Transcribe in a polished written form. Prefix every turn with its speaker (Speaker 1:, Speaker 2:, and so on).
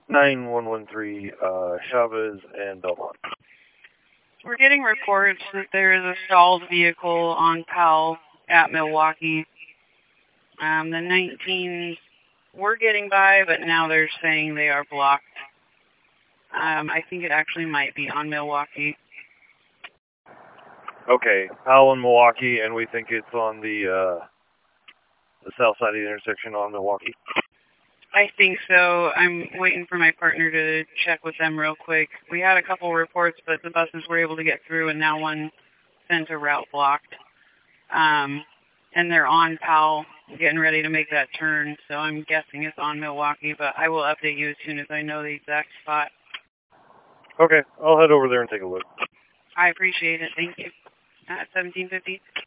Speaker 1: 9113, Chavez and Belmont.
Speaker 2: We're getting reports that there is a stalled vehicle on Powell at Milwaukee. The 19s were getting by, but now they're saying they are blocked. I think it actually might be on Milwaukee.
Speaker 1: Okay, Powell and Milwaukee, and we think it's on the south side of the intersection on Milwaukee.
Speaker 2: I think so. I'm waiting for my partner to check with them real quick. We had a couple reports, but the buses were able to get through, and now one center route blocked. And they're on Powell, getting ready to make that turn, so I'm guessing it's on Milwaukee, but I will update you as soon as I know the exact spot.
Speaker 1: Okay, I'll head over there and take a look.
Speaker 2: I appreciate it. Thank you. At 1750.